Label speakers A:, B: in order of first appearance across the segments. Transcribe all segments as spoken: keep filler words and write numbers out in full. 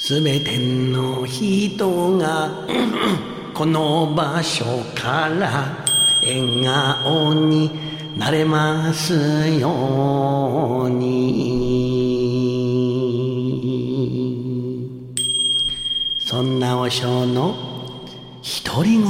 A: すべての人がこの場所から笑顔になれますように。そんな和尚の独り言。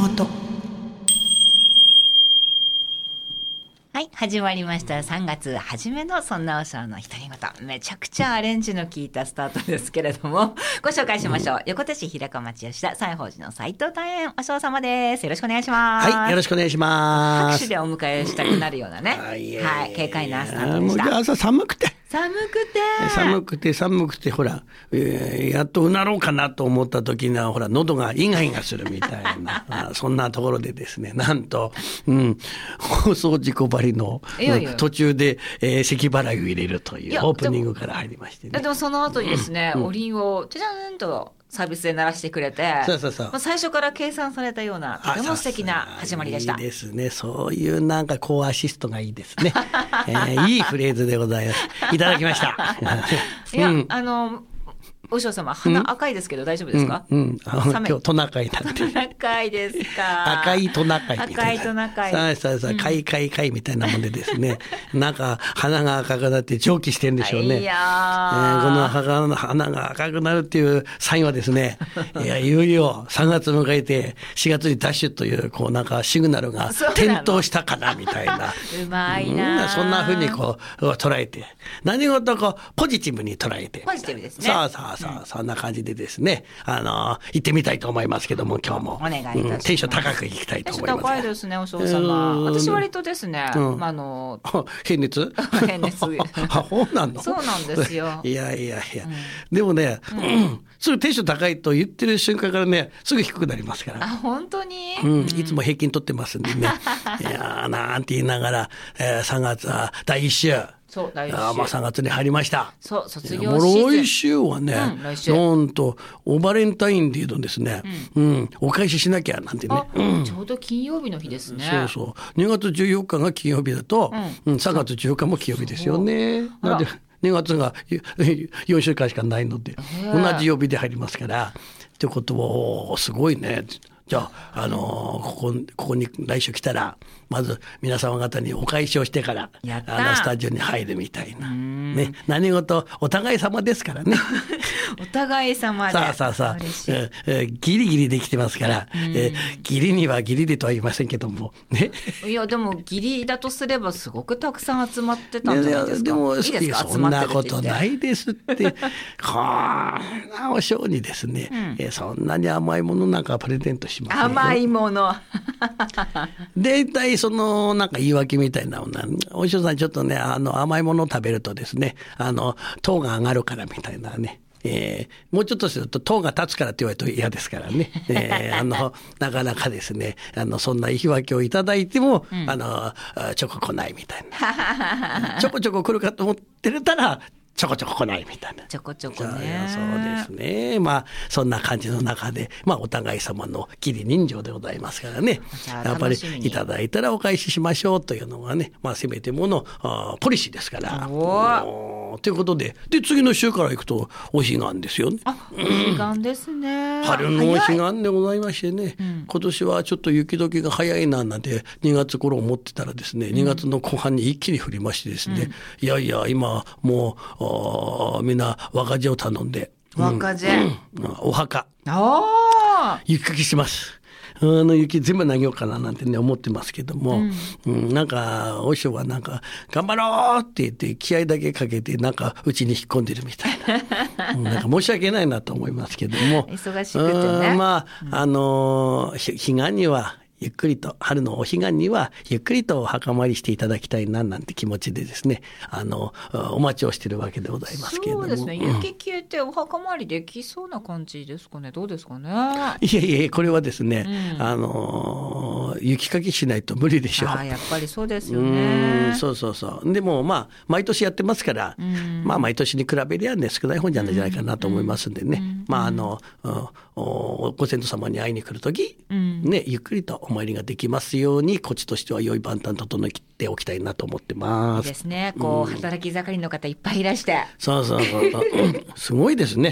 B: はい、始まりました。さんがつ初めのそんな和尚の独り言。めちゃくちゃアレンジの効いたスタートですけれども、ご紹介しましょう。うん、横手市平川町吉田西宝寺の斉藤大円和尚様です。よろしくお願いします。
A: はい、よろしくお願いします。
B: 拍手でお迎えしたくなるようなね、はい、はい、軽快なスタートでした。
A: もう朝寒くて
B: 寒くて
A: 寒くて寒くてほら、えー、やっとうなろうかなと思った時にはほら喉がイガイガするみたいなあそんなところでですね、なんと、うん、放送事故張りのいやいや途中で、えー、咳払いを入れるというオープニングから入りましてね。
B: でもその後にですね、うん、おりんをチャチャンとサービスで鳴らしてくれて、そうそうそう、まあ、最初から計算されたようなとても素敵な始まりでした。
A: いいですね。そういうなんかコーアシストがいいですね、えー、いいフレーズでございます。いただきました
B: いや、うん、あのお嬢様鼻赤いですけど大丈夫ですか？
A: うん、うん、今日トナカイなんで
B: トナカイですか？
A: 赤いトナカイみたいな、
B: 赤いトナカイ、
A: さあさあさあ、カイカイカイみたいなもんでですね、なんか鼻が赤くなって蒸気してるんでしょうね。いや、えー、この鼻が赤くなるっていうサインはですね、いやいよいよさんがつ迎えてしがつにダッシュというこうなんかシグナルが点灯したかなみたいな
B: うまいな、
A: うん、そんな風にこう捉えて、何事こうポジティブに捉えて、
B: ポジティブですね。
A: さあさあさあ、うん、そんな感じでですね、あのー、行ってみたいと思いますけども、今日も
B: お願いいたします、うん、
A: テンション高く行きたいと思います。
B: 高いですね、お嬢様。私割とですね、うん、まあ、あの
A: 変熱
B: 変熱そう
A: なの
B: そうなんですよ。
A: いやいやいや、うん、でもね、うんうん、すぐテンション高いと言ってる瞬間からね、すぐ低くなりますから。
B: あ、本当に、
A: うん、いつも平均取ってますんでねいやーなんて言いながら、えー、さんがつはだいいっ週、
B: そうだいいっ週、
A: あ、まあ、さんがつに入りました。
B: そう、卒業シーズン。
A: もう来週はね、うん、来週なんとおバレンタインデーのですね、うんうん、お返ししなきゃなんてね、
B: うん、ちょうど金曜日の日ですね。
A: そうそう、にがつじゅうよっかが金曜日だと、うんうん、さんがつじゅうよっかも金曜日ですよね。なんでにがつがよんしゅうかんしかないので同じ曜日で入りますからってことはすごいね。じゃあ、あのー、ここ、ここに来週来たら、まず皆様方にお返しをしてから、あの、スタジオに入るみたいな。ね。何事、お互い様ですからね。
B: お互い様で。
A: さあさあさあ、えー、ギリギリできてますから、えー、ギリにはギリでとは言いませんけども、ね。
B: いや、でもギリだとすればすごくたくさん集まってたんじゃないですか。
A: でも、いい
B: ですか？
A: そんなことないですって。こんなお正にですね、うん、えー、そんなに甘いものなんかプレゼントしますよ。
B: 甘いもの。
A: 大体そのなんか言い訳みたいなものは、お医者さんちょっとね、あの甘いものを食べるとですね、あの糖が上がるからみたいなね。えー、もうちょっとすると糖が立つからって言われると嫌ですからね、えー、あのなかなかですね、あのそんな言い訳をいただいても、うん、あのチョコ来ないみたいなちょこちょこ来るかと思ってたらちょこちょこ来ないみたいな。
B: ちょこちょこね。
A: そうですね。まあそんな感じの中で、まあお互い様の義理人情でございますからね。やっぱりいただいたらお返ししましょうというのがね、まあせめてものあポリシーですから。おということで、で次の週から行くとお彼岸ですよね。
B: あ、お彼岸ですね。
A: うん、春のお彼岸でございましてね、うん、今年はちょっと雪解けが早いななんてにがつ頃思ってたらですね、にがつの後半に一気に降りましてですね、うん、いやいや今もうみんな若地を頼んで、
B: 若地、
A: うんうん、お墓雪かきします。あの雪全部投げようかななんてね思ってますけども、うんうん、なんかお師匠はなんか頑張ろうって言って気合だけかけてなんかうちに引っ込んでるみたいな、うん、なんか申し訳ないなと思いますけども
B: 忙しくてね、
A: まあ、うん、あの彼岸にはゆっくりと春のお彼岸にはゆっくりとお墓参りしていただきたいななんて気持ちでですね、あのお待ちをしているわけでございますけれども。
B: そうですね、雪消えてお墓参りできそうな感じですかね。どうですかね。
A: いやいやこれはですね、うん、あの雪かきしないと無理でしょう。
B: あ、やっぱりそうですよね。
A: うん、そうそうそう。でもまあ毎年やってますから、うん、まあ毎年に比べりゃね少ない本じゃないかなと思いますんでね、うん、まああの、うん、おご先祖様に会いに来るとき、うん、ねゆっくりとお参りができますようにこっちとしては良い万端整えておきたいなと思ってます。
B: いいですね。こう、うん、働き盛りの方いっぱいいらして。
A: そうそうそうそうすごいですね。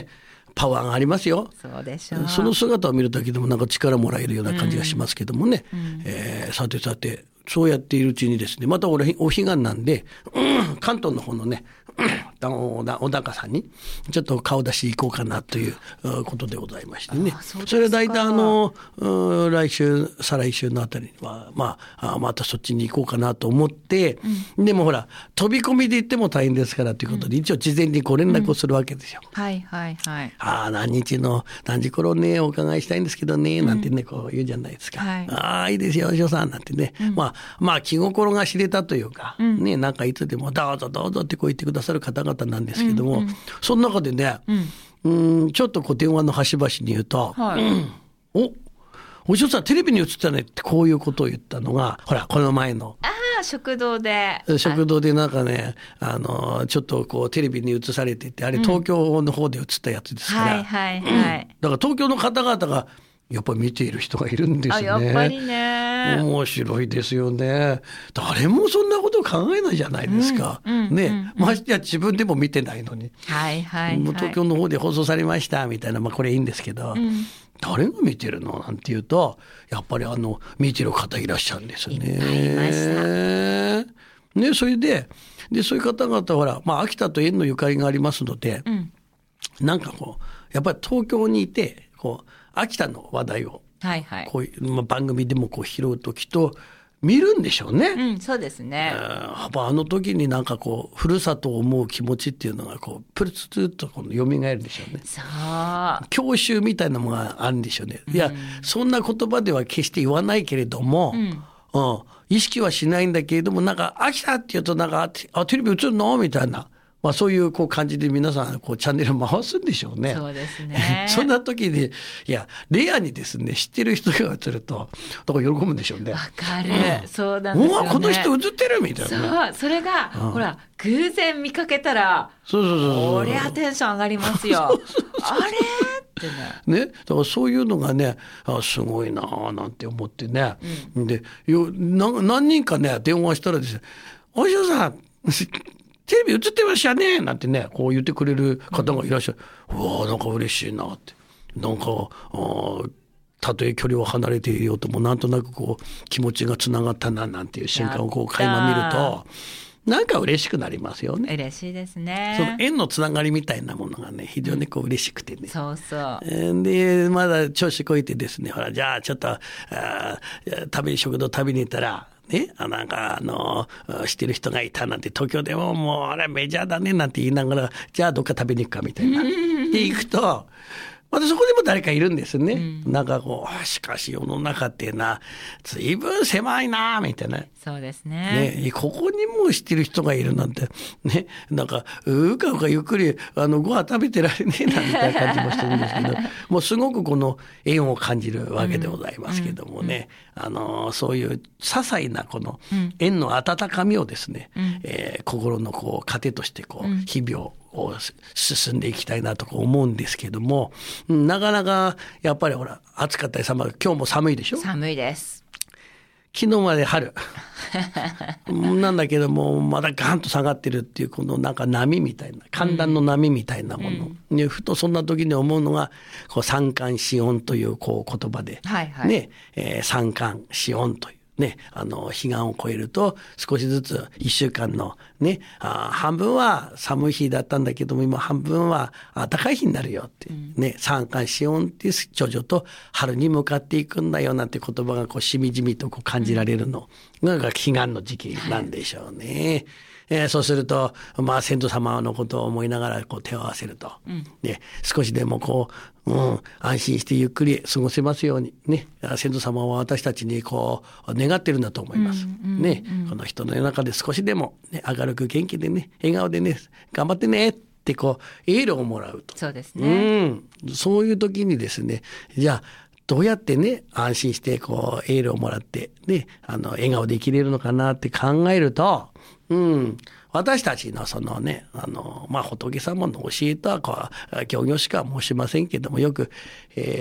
A: パワーがありますよ。
B: そうでしょう。
A: その姿を見るだけでもなんか力もらえるような感じがしますけどもね、うん、えー、さてさてそうやっているうちにですね、また俺お彼岸なんで、うん、関東の方のね小高さんにちょっと顔出し行こうかなということでございましてね。そ, それ大体あの来週再来週のあたりには、まあ、またそっちに行こうかなと思って、うん、でもほら飛び込みで行っても大変ですからということで、うん、一応事前にご連絡をするわけですよ。
B: うん、はいはいはい。
A: ああ何日の何時頃ねお伺いしたいんですけどねなんてねこう言うじゃないですか。うん、はい、ああいいですよお嬢さんなんてね、うん、まあまあ気心が知れたというか、うん、ねなんかいつでもどうぞどうぞってこう言ってくださる方々なんですけども、うんうん、その中でね、うん、うんちょっとこう電話の端々に言うと、はいうん、おお嬢さんテレビに映ったねってこういうことを言ったのがほらこの前の
B: ああ食堂で
A: 食堂でなんかねあのちょっとこうテレビに映されててあれ東京の方で映ったやつですから、うん、はいはいはい、うん、だから東京の方々がやっぱり見ている人がいるんですね。
B: あやっぱりね
A: 面白いですよね。誰もそんなこと考えないじゃないですか、うんうん、ね、うんうん、ましてや自分でも見てないのに、
B: はいはいはい、
A: もう東京の方で放送されましたみたいな、まあ、これいいんですけど、うん、誰が見てるのなんていうとやっぱりあの見てる方いらっしゃるんですよね。
B: いっぱいいました
A: ね、それで、でそういう方々ほら、まあ、秋田と縁のゆかりがありますので、うん、なんかこうやっぱり東京にいてこう秋田の話題を
B: はいはい、
A: こういう、まあ、番組でもこう拾うときっと見るんでしょうね。
B: うん、そうですね。
A: ああの時になんかこうふるさとを思う気持ちっていうのがこうプルツツとこの蘇るんでしょうね。
B: そう
A: 郷愁みたいなものがあるんでしょうね。いや、うん、そんな言葉では決して言わないけれども、うんうん、意識はしないんだけれどもなんか秋田って言うとなんかあテレビ映るのみたいな。まあ、そういうこう感じで皆さんこうチャンネル回すんでしょうね。
B: そうですね。
A: そんな時にいやレアにですね知ってる人が映るとだから喜ぶんでしょうね。
B: わかる、うん、そうなんですよね。
A: うわこの人映ってるみたい
B: な、ね、そうそれが、うん、ほら偶然見かけたら
A: そうそうそうそう
B: こりゃテンション上がりますよ。あれって
A: ね。ねだからそういうのがねあすごいなあなんて思ってね、うん、でよな何人かね電話したらですねお嬢さんテレビ映ってましたねなんてねこう言ってくれる方がいらっしゃる、うん、うわなんか嬉しいなってなんかあたとえ距離を離れていようともなんとなくこう気持ちがつながったななんていう瞬間をこう垣間見るとなんか嬉しくなりますよね。
B: 嬉しいですね。
A: その縁のつながりみたいなものがね非常にこう嬉しくてね、
B: うん、そうそう
A: でまだ調子こいてですねほらじゃあちょっとあ食べ食堂食べに行ったらね、なんかあの知ってる人がいたなんて東京でももうあれメジャーだねなんて言いながらじゃあどっか食べに行くかみたいなで行くとまたそこでも誰かいるんですね、うん、なんかこうしかし世の中ってな随分狭いなみたいな。
B: そうですね。
A: ねここにも知ってる人がいるなんてねなんかうかうかゆっくりあのご飯食べてられねえなみたいな感じもするんですけどもうすごくこの縁を感じるわけでございますけどもね、うんうんうん、あのそういう些細なこの縁の温かみをですね、うんえー、心のこう糧としてこう日々をを進んでいきたいなと思うんですけども、なかなかやっぱりほら暑かったり寒い今日も寒いでしょ。
B: 寒いです。
A: 昨日まで春なんだけどもまだガンと下がってるっていうこのなんか波みたいな寒暖の波みたいなもの、うんね、ふとそんな時に思うのがこう三寒四温というこう言葉で、はいはいねえー、三寒四温というね、あの彼岸を超えると少しずついっしゅうかんのねあ半分は寒い日だったんだけども今半分は暖かい日になるよって、うん、ね三寒四温っていう徐々と春に向かっていくんだよなんて言葉がこうしみじみとこう感じられるのが彼岸の時期なんでしょうね。えー、そうすると、まあ、先祖様のことを思いながらこう手を合わせると、うんね、少しでもこう、うん、安心してゆっくり過ごせますように、ね、先祖様は私たちにこう願ってるんだと思います、うんうんね、この人の世の中で少しでも、ね、明るく元気でね笑顔でね頑張ってねってこうエールをもらうと。
B: そうですね、
A: うん、そういう時にですねじゃあどうやってね安心してこうエールをもらって、ね、あの笑顔で生きれるのかなって考えると、うん、私たちのそのねあの、まあ、仏様の教えとはこう行々しくは申しませんけどもよく、えー、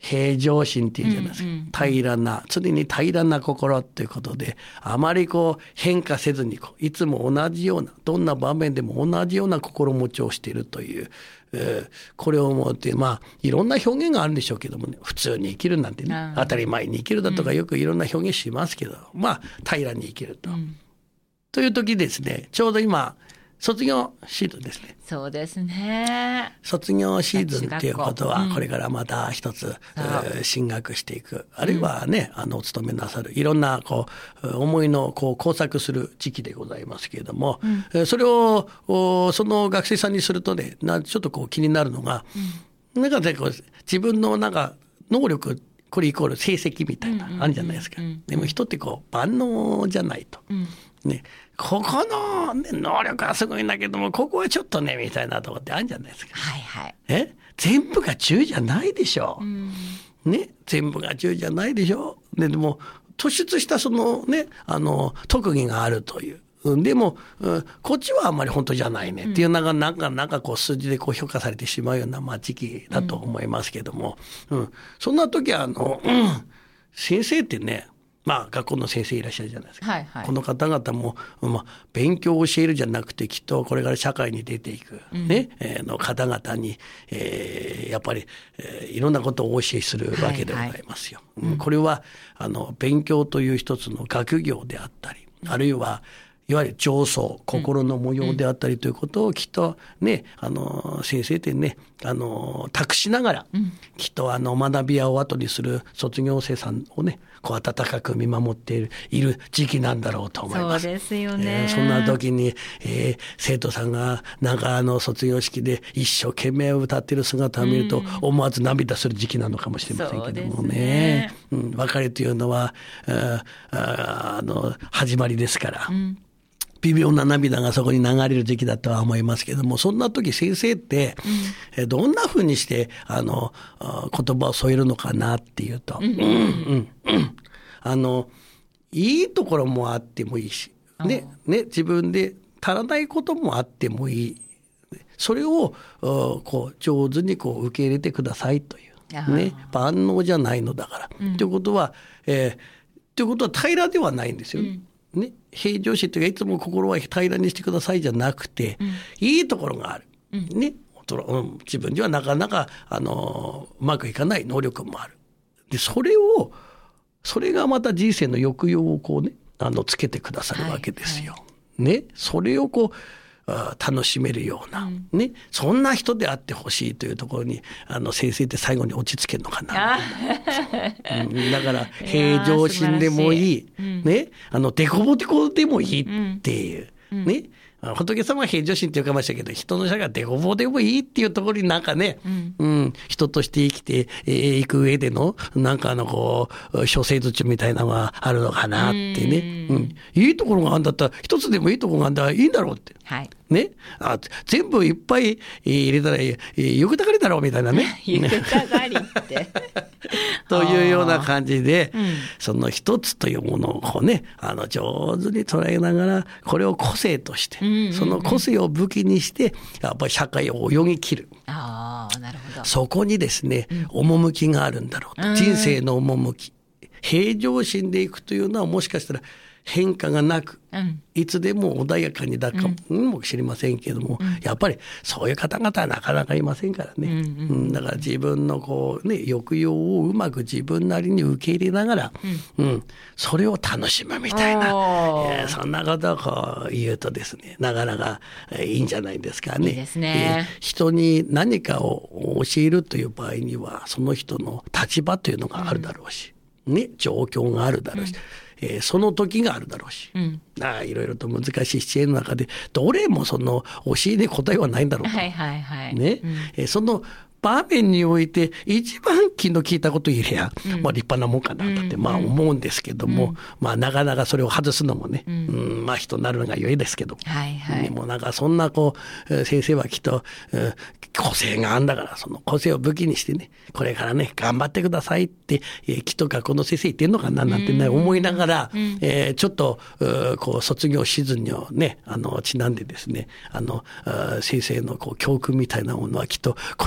A: 平常心っていうじゃないですか、うんうん、平らな常に平らな心っていうことで、あまりこう変化せずにこういつも同じような、どんな場面でも同じような心持ちをしているという、えー、これを思って、まあいろんな表現があるんでしょうけどもね、普通に生きるなんてね、当たり前に生きるだとかよくいろんな表現しますけど、うん、まあ平らに生きると、うん、という時ですね、ちょうど今卒業シーズンですね。
B: そうですね。
A: 卒業シーズンっていうことは、これからまた一つ、うん、進学していく、あるいはね、うん、あのお勤めなさるいろんなこう思いのこう交錯する時期でございますけれども、うん、それをその学生さんにするとね、なちょっとこう気になるのが、うん、なんかねこう自分のなんか能力これイコール成績みたいな、あるじゃないですか。でも人ってこう万能じゃないと。うんね、ここの、ね、能力はすごいんだけども、ここはちょっとねみたいなところってあるんじゃないですか。
B: はいはい。
A: え全部がじゅうじゃないでしょう、うん、ね、全部がじゅうじゃないでしょう。で、でも突出したそのねあの特技があるという。でも、うん、こっちはあんまり本当じゃないねっていうのがなんかなんかこう数字でこう評価されてしまうような、まあ、時期だと思いますけども、うんうん、そんな時はあの、うん、先生ってね、まあ学校の先生いらっしゃるじゃないですか、はいはい、この方々も、まあ、勉強を教えるじゃなくてきっとこれから社会に出ていく、うんねえー、の方々に、えー、やっぱり、えー、いろんなことをお教えするわけでございますよ、はいはい、うん、これはあの勉強という一つの学業であったり、あるいはいわゆる情操、心の模様であったりということをきっとね、あの先生ってね、あの託しながら、きっとあの学び屋を後にする卒業生さんをね、こう温かく見守っている、いる時期なんだろうと思います。
B: そうですよね。
A: えー、そんな時に、えー、生徒さんがなんかあの卒業式で一生懸命歌っている姿を見ると、思わず涙する時期なのかもしれませんけどもね。うん、別れというのはあああの始まりですから。うん、微妙な涙がそこに流れる時期だとは思いますけども、そんな時先生って、うん、どんなふうにしてあの言葉を添えるのかなっていうと、うんうんうんうん、あのいいところもあってもいいし、ねね、自分で足らないこともあってもいい、それをこう上手にこう受け入れてくださいという、ね、万能じゃないのだから、うん、ということは、えー、ということは平らではないんですよ、うんね、平常心というかいつも心は平らにしてくださいじゃなくて、うん、いいところがある、うんね、うん、自分にはなかなかあのうまくいかない能力もある。でそれをそれがまた人生の抑揚をこうねあのつけてくださるわけですよ、はいはい、ね、それをこう楽しめるような、うんね、そんな人であってほしいというところにあの先生って最後に落ち着けるのかな、うん、だから平常心でもいい、うん、ね、あのデコボデコでもいいっていう、うん、ね、仏様は平常心って言うかましたけど、人の社がデコボでもいいっていうところになんかね、うんうん、人として生きてい、えー、く上でのなんかあのこう諸生術みたいなのがあるのかなってね、うん、いいところがあるんだったら一つでもいいところがあるんだらいいんだろうって、はいね、あ全部いっぱい入れたらよくたがりだろうみたいなね
B: よくたがりって
A: というような感じで、うん、その一つというものをこうねあの上手に捉えながらこれを個性として、うんうんうん、その個性を武器にしてやっぱり社会を泳ぎ切る。
B: あー、なるほど。
A: そこにですね、うん、趣があるんだろうと、うん、人生の趣、平常心でいくというのはもしかしたら変化がなく、うん、いつでも穏やかにだかもしれませんけども、うん、やっぱりそういう方々はなかなかいませんからね、うんうんうん、だから自分のこう、ね、抑揚をうまく自分なりに受け入れながら、うんうん、それを楽しむみたいな、えー、そんなことをこう言うとですねなかなかいいんじゃないですかね。
B: いいですね、
A: えー、人に何かを教えるという場合にはその人の立場というのがあるだろうし、うんね、状況があるだろうし、うんえー、その時があるだろうし、うん、あいろいろと難しいシチュエーションの中でどれもその教えで答えはないんだろうと、
B: はいはいはい、
A: ね、うんえー、その場面において一番気の利いたことを言えば、うんまあ、立派なもんかなだってまあ思うんですけども、うんまあ、なかなかそれを外すのもね、うんうん、まあ人になるのが良いですけども、はいはい、でもなんかそんなこう先生はきっと、うん、個性があるんだからその個性を武器にしてねこれからね頑張ってくださいって、えー、きっと学校の先生言ってんのかななんてね、うん、思いながら、うんえー、ちょっとこう卒業シーズンにねあのちなんでですねあの先生のこう教訓みたいなものはきっとこの時こ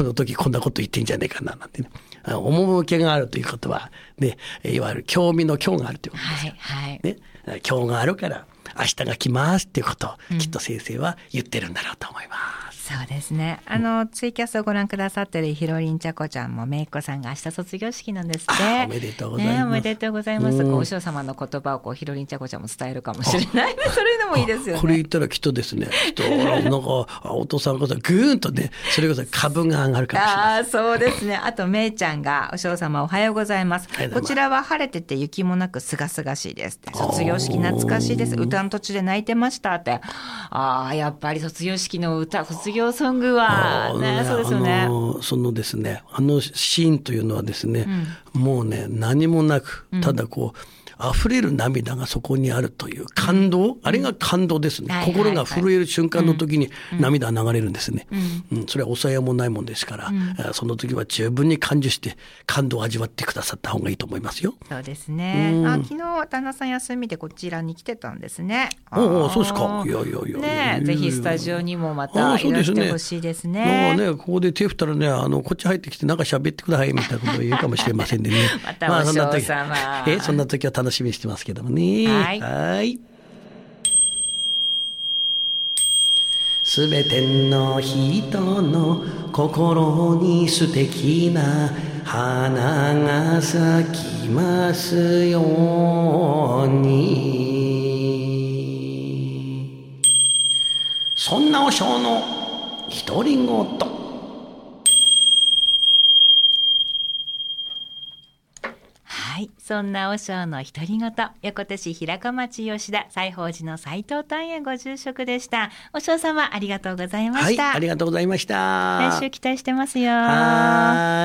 A: こんなこと言ってんじゃねえかななんてね、趣があるということは、ね、いわゆる興味の興があるということですよ、
B: はいはい
A: ね、興があるから明日が来ますっていうことを、うん、きっと先生は言ってるんだろうと思います。
B: そうですね。あの、うん、ツイキャスをご覧くださってるひろりんちゃこちゃんもめいっ子さんが明日卒業式なんですって。
A: おめでとうございます。
B: ね、おめでとうございます。うん、お師匠様の言葉をこうひろりんちゃこちゃんも伝えるかもしれないね。そういうのもいいですよね。
A: これ言ったらきっとですね、きっとなんかお父さんお母さんぐーんとね、それこそ株が上がるかもしれない。
B: ああ、そうですね。あとめいちゃんがお師匠様おはようございます。こちらは晴れてて雪もなくすがすがしいです。卒業式懐かしいです。歌の途中で泣いてましたって。ああ、やっぱり卒業式の歌、卒業ソングは。ね、そうですよね。
A: あのそのですね、あのシーンというのはですね、うん、もうね何もなく、ただこう、うん、溢れる涙がそこにあるという感動、うん、あれが感動ですね、うん、心が震える瞬間の時に涙が流れるんですね、うんうん、それは抑えもないもんですから、うん、その時は十分に感受して感動を味わってくださった方がいいと思いますよ。
B: そうですね、うん、あ昨日旦那さん休みでこちらに来てたんですね。
A: おお、そうですか。いやいやいや、
B: ね、ぜひスタジオにもまたいらしてほしいですね。
A: ね、ここで手振ったらね、あのこっち入ってきてなんか喋ってくださいみたいなことを言うかもしれませんでね
B: またお師匠様、
A: まあ、そんな時えそんな時は楽しみにしてますけどもね。
B: はい、
A: はい。すべての人の心に素敵な花が咲きますように。そんなお正の独り言。
B: はい、そんな和尚の独り言、横手市平子町吉田西宝寺の斉藤丹円ご住職でした。和尚様ありがとうございました。
A: はい、ありがとうございました。
B: 来週期待してますよ。
A: はい。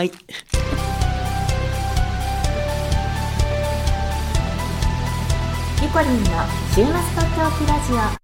C: リコリンの週末とっておきラジオ。